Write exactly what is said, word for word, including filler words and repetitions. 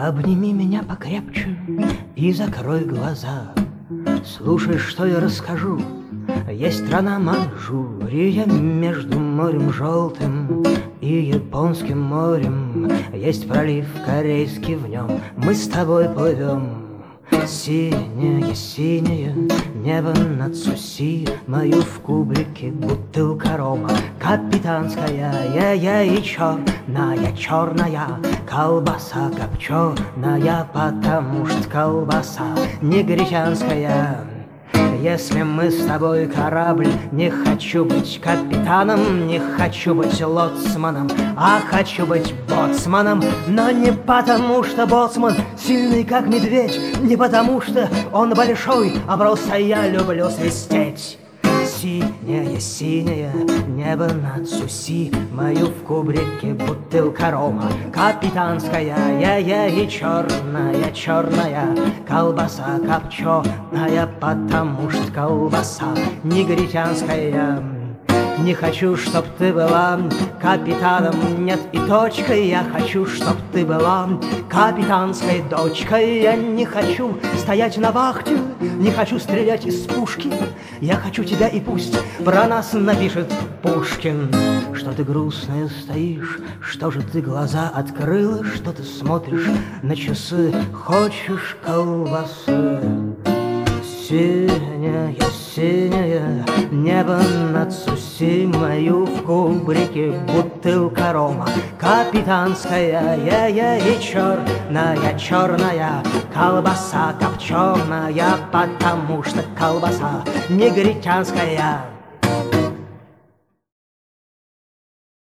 Обними меня покрепче и закрой глаза. Слушай, что я расскажу. Есть страна Манчжурия между морем желтым и Японским морем. Есть пролив корейский в нем. Мы с тобой плывем. Синее, синее небо над Цусимою, в кубрике бутылка рома капитанская, я, я и черная, черная колбаса копченая, потому что колбаса негритянская. Если мы с тобой корабль, не хочу быть капитаном, не хочу быть лоцманом, а хочу быть боцманом. Но не потому, что боцман сильный, как медведь, не потому, что он большой, а просто я люблю свистеть. Синее, синее небо над Цусимою, в кубрике бутылка рома капитанская, я, я и черная, черная колбаса копченая, потому что колбаса негритянская. Не хочу, чтоб ты была капитаном, нет и точкой. Я хочу, чтоб ты была капитанской дочкой. Я не хочу стоять на вахте, не хочу стрелять из пушки. Я хочу тебя, и пусть про нас напишет Пушкин. Что ты грустная стоишь, что же ты глаза открыла, что ты смотришь на часы, хочешь колбасы? Синее, синее небо над Цусимою, в кубрике бутылка рома капитанская, я, я и черная, черная колбаса копченая, потому что колбаса негритянская.